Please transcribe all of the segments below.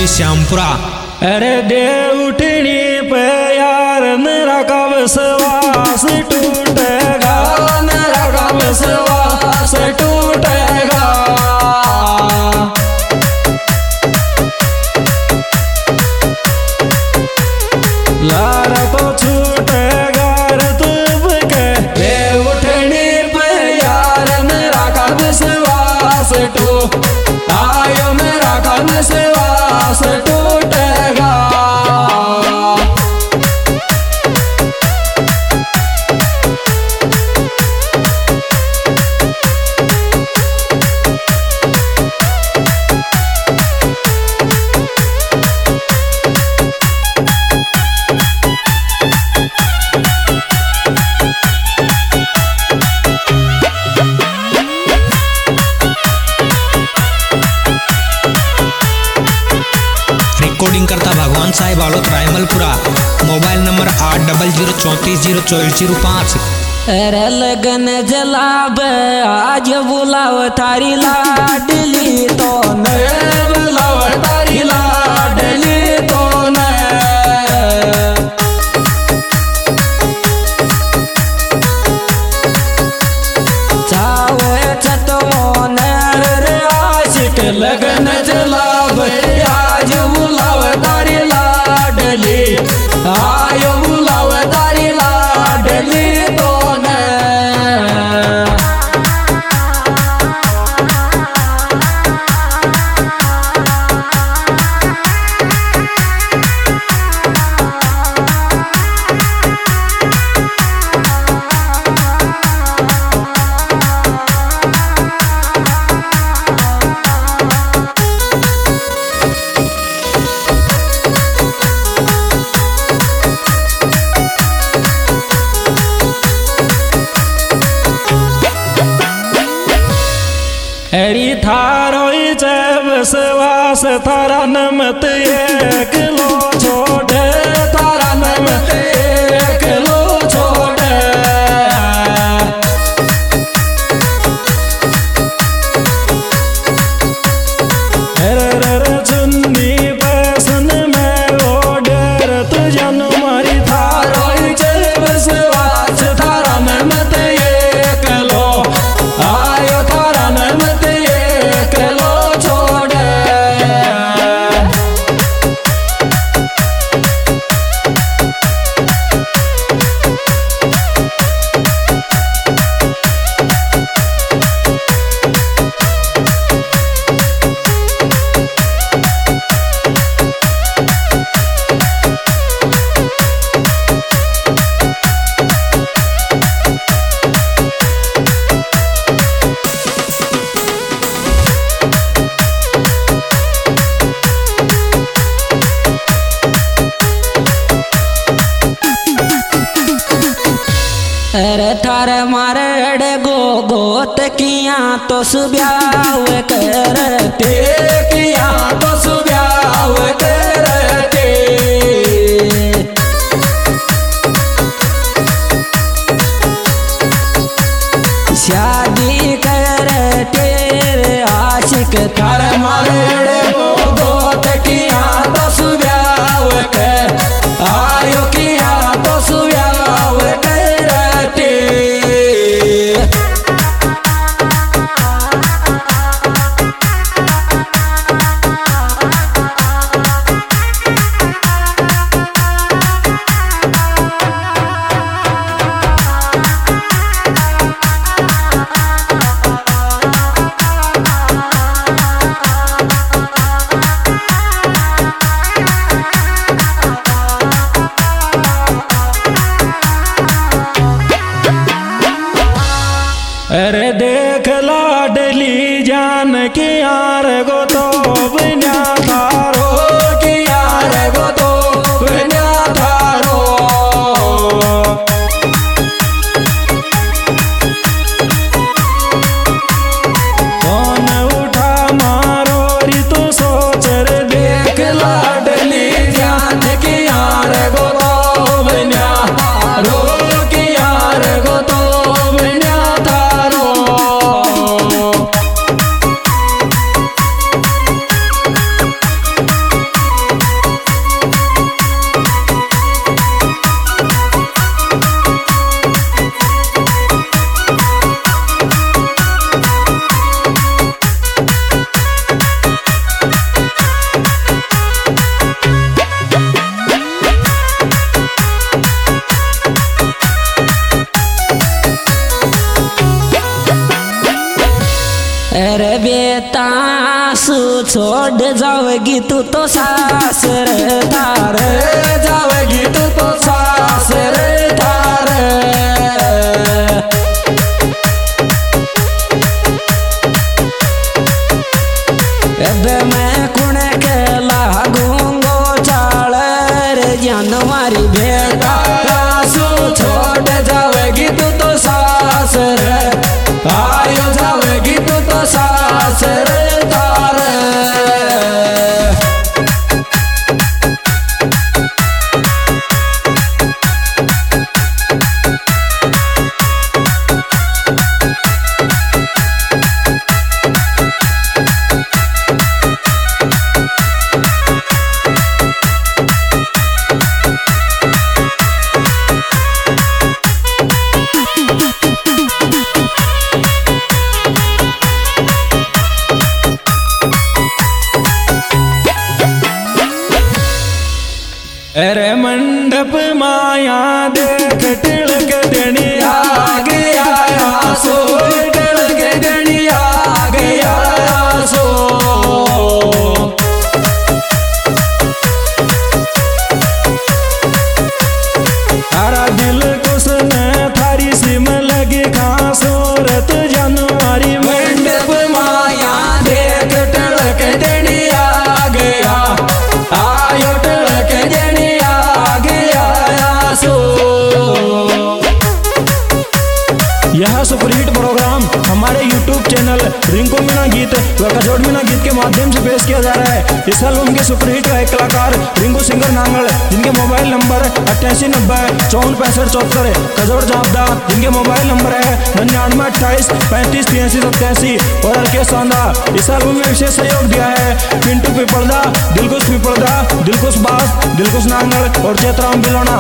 Movie Shyampura. अरे दे उठनी पे यार मेरा का विश्वास टूटेगा, मेरा का विश्वास टूटेगा। लार तो छूटेगा तुब के दे उठनी पे यार मेरा का विश्वास आयो मेरा का विश्वास टूटेगा। रिकॉर्डिंग करता भगवान साहिब आलोत रायमलपुरा। Mobile number 8034344005। अरे लगन जलाब आज बुलाव तारी लाडली तो न, बुलाव तारी लाडली तो न। चावे छतमो नर रे आशिक लगन जलाब आज बुलाव तारी लाडली, आयो बुलाव तारी लाडली तो न। अरी थारो जब विश्वास थारा नमत एक लो छोड़े, थारा नमत एक लो छोड़े। चुन्नी पैसन में ओडर तुझन मारी थारो जब विश्वास थारा नमत एक लो आयो, थारा नमत एक लो छोड़े। अरे थार मारे गो गोत किया तो सुब्याव करते, किया तो सुब्याव करते। शादी करते आशिक थार मारे गो गोत किया तो सुब्याव कर, आयो किया तो सुब्याव करते। अरे देख लाडली जान की यार गो तो बिना थारो, की यार गो तो बिना थारो। कौन उठा मारो ऋतु सोच रे, देख लाडली जान की यार गो तो बिना थारो, की यार गो तो बिना थारो। छोड़ जाओगी तू तो सास रे तार, जाओगी तू तो सास रे तार। एबे मैं कुण के लागूंगो चाल रे जान मारी बेटा, छोड़ जाओगी तू तो सास रे, आयो जाओगी तू तो सास रे तार। अरे मंडप माया देख तिलक देनी आ गया सो, तिलक देनी आ गया सो। तारा दिल कुसने थारी सिम लगी खासूरत जानवारी, मंडप माया देख तिलक देनी आ गया, आयो तिलक देनी आ गया सो। यह सुपरहिट प्रोग्राम हमारे YouTube चैनल रिंकू मीना गीत व कजोड़ मीना गीत के माध्यम से पेश किया जा रहा है। इस एल्बम के सुपरहिट गायक कलाकार रिंकू सिंगर नांगल, जिनके मोबाइल नंबर 8890 कजोड़ जापदा, जिनके मोबाइल नंबर है 9928 35 83 87 और अलके सांदा। इस एल्बम में विशेष सहयोग दिया है पिंटू पिपलदा, दिलकुश बास, दिलकुश नांगल और चेतराम बिलोना।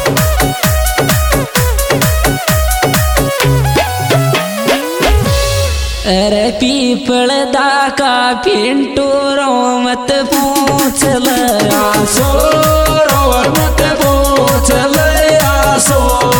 अरे पीपल दा का पिंटू रो मत पूछ ले आसो, रो मत पूछ ले आसो।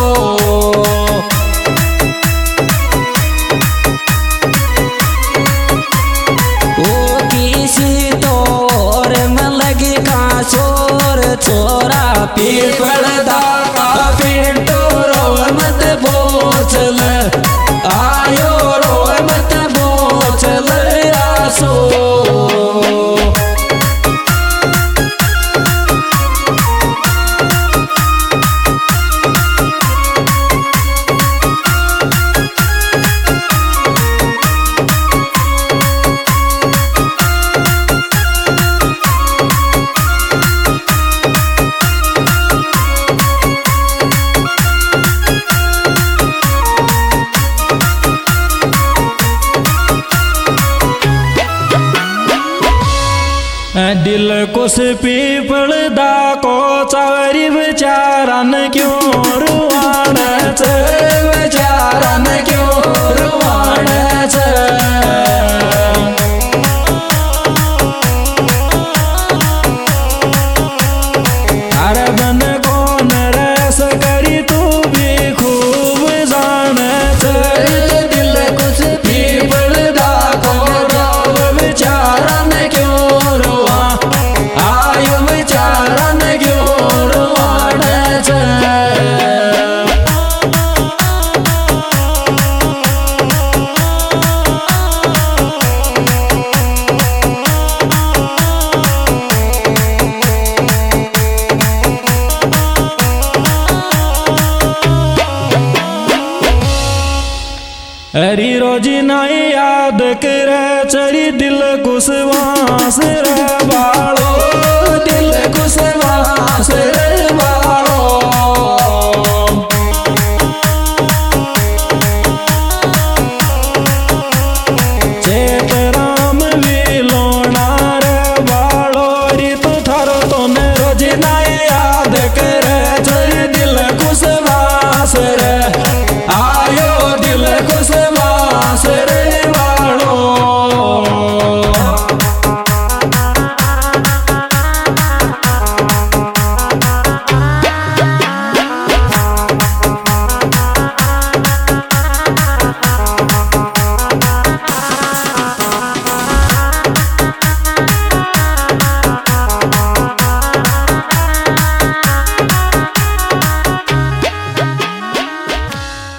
ओ किसी तो और में लगी का चोर छोरा, पीपल दा का पिंटू रो मत पूछ ले, आयो रो मत पूछ ले आसो। दिल कुछ पीपल दा को चारी विचारन क्यों रुवाण छे, विचारन क्यों रुवाण छे। अरे बन कौन रस करी तू भी खूब जान छे, दिल कुछ पीपल दा को विचारन क्यों रुवा, आयो विचारन क्यों रुवाण छे। हरी रोजी नाई याद करे चरी दिल कुछ वास रे बाल,